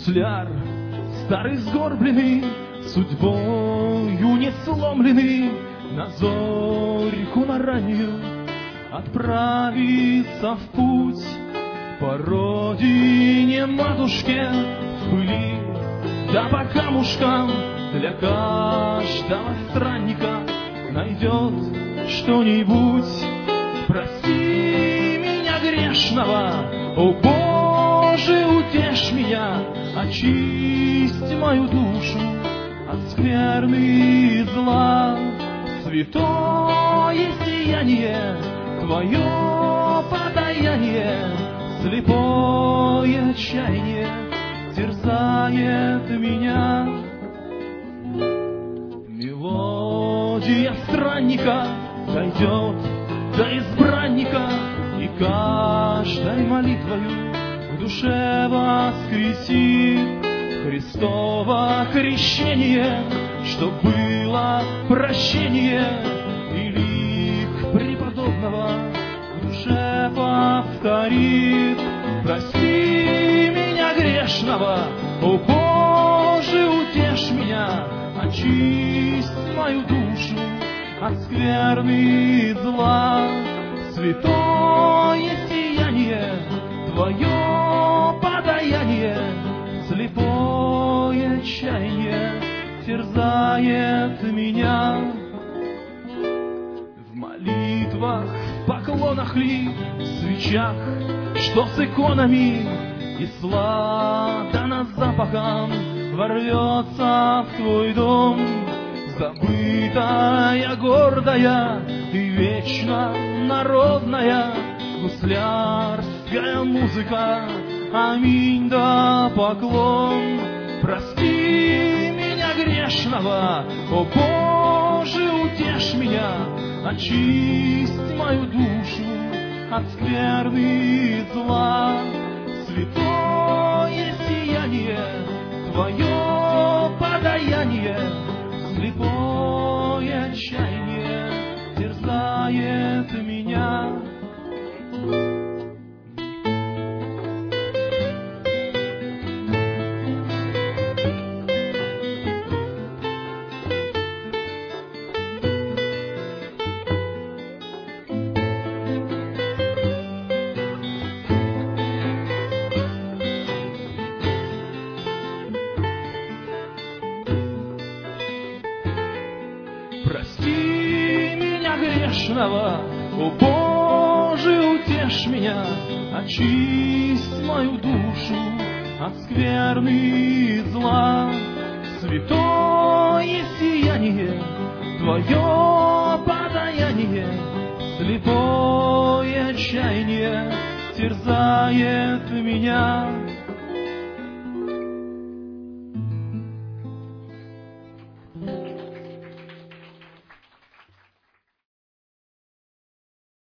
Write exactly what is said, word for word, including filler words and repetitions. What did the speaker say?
гусляр, старый сгорбленный, судьбою не сломленный, на зорьку на раннюю отправиться в путь по родине матушке, в пыли да по камушкам. Для каждого странника найдет что-нибудь. Прости меня грешного, о Боже, утешь меня, очисть мою душу от скверны и зла. Святое сияние, Твое подаяние, слепое отчаяние терзает меня. Мелодия странника дойдет до избранника, и каждой молитвою в душе воскреси Христово крещение, чтоб было прощение, и лик преподобного в душе повторит. Прости меня грешного, о Боже, утешь меня, очисть мою душу от скверны и зла. Святое сияние, Твое подаяние, слепое отчаяние терзает меня. В молитвах, в поклонах ли, в свечах, что с иконами, и сладко запахом ворвется в Твой дом. Забытая, гордая и вечно народная гуслярская музыка, аминь да поклон. Прости меня грешного, о Боже, утешь меня, очисть мою душу от скверны и зла. Святое сияние, Твое подаяние, слепое отчаяние терзает меня. Прости меня грешного, о Боже, утешь меня, очисть мою душу от скверны и зла. Святое сияние, Твое подаяние, слепое отчаяние терзает меня.